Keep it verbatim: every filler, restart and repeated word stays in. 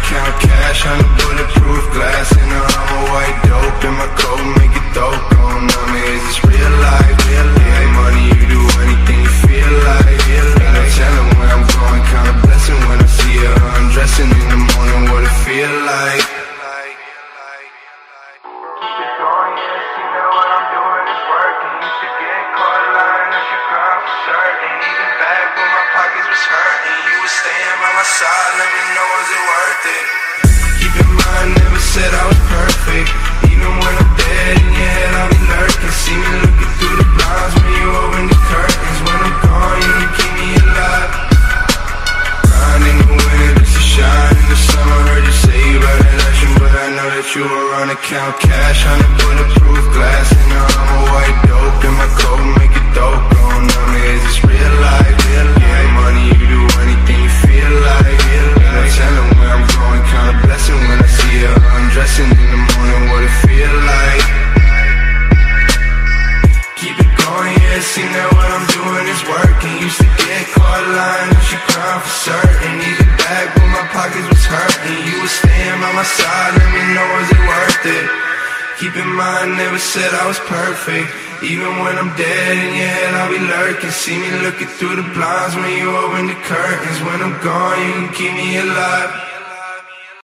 count cash on the bulletproof glass. And I'm a white dope in my coat, make it dope. Going on me, is this real life? Real life. Money, you do anything you feel like. Ain't no telling where I'm going, kinda blessing when I see her undressing in the morning, what it feel like. Side, let me know, is it worth it? Keep in mind, never said I was perfect. Even when I'm dead in your head, I'll be lurking. See me looking through the blinds when you open the curtains. When I'm gone, you can keep me alive. Grind in the winter just to shine in the summer. Heard you say you about that action, but I know that you were on to count cash on the bulletproof glass. And now I'm a white dope in my coat, make it dope. Going on me, is this real life? Real life. Yeah, money, you do anything you feel like. Ain't no telling where I'm going, kinda blessing when I see her undressing in the morning, what it feel like. Keep it going, yeah, see now what I'm doing is working. Used to get caught lying, and she crying for certain. Need it back when my pockets was hurting. You was staying by my side, let me know, is it worth it? Keep in mind, never said I was perfect. Even when I'm dead in your head, I'll be lurking. See me looking through the blinds when you open the curtains. When I'm gone, you can keep me alive.